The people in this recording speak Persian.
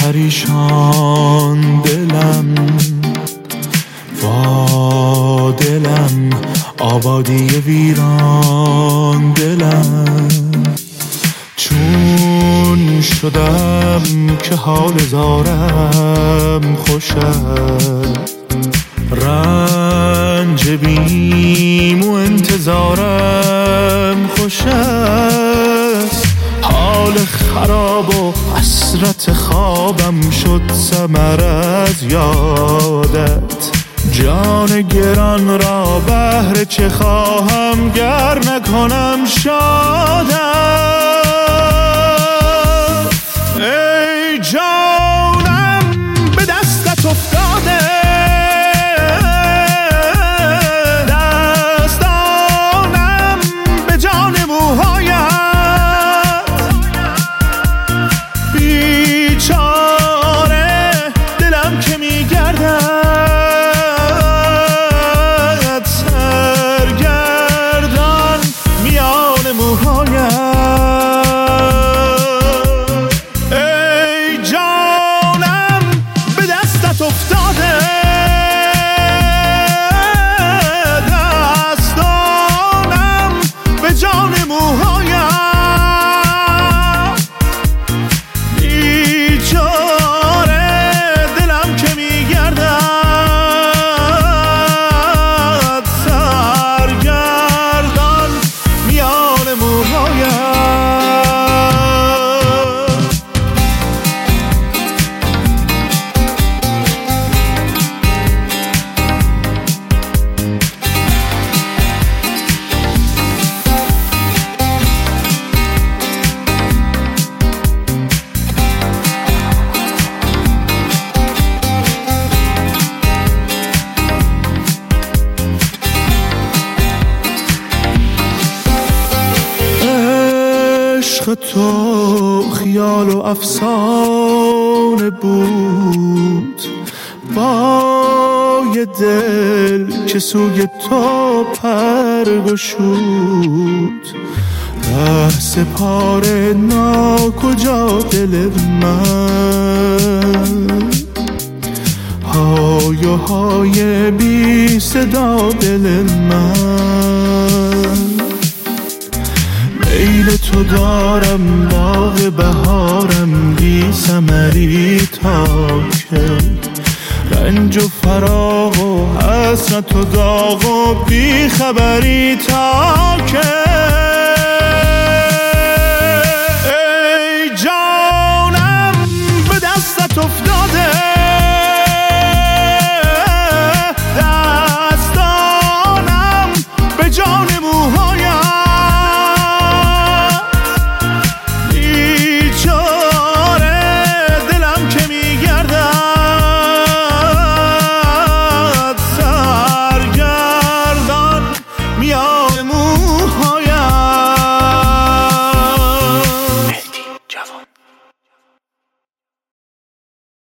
پریشان دلم، وا دلم، آبادی ویران دلم. چون شدم که حال زارم خوش است، رنج بیم و انتظارم خوش است. حال خراب و حسرت خوابم شد ثمر از یادت. جان گران را بهر چه خواهم گر نکنم شادت. ای جانم به دستت افتاده، دستانم به جان موهایت. بیچاره دلم که میگردد سرگردان میان موهایت. ای جانم به دستت افتاده، دستانم به جان موهایت. بیچاره دلم که میگردد سرگردان میان موهایت. عشق تو خیال و افسانه بود، با یه دل که سوی تو پر گشود. ره سپار ناکجا دل من، های و های بی صدا دل من. میل تو دارم باغ بهارم بی ثمری تا کی. رنج و فراق و حسرت و داغ و بی خبری تا کی.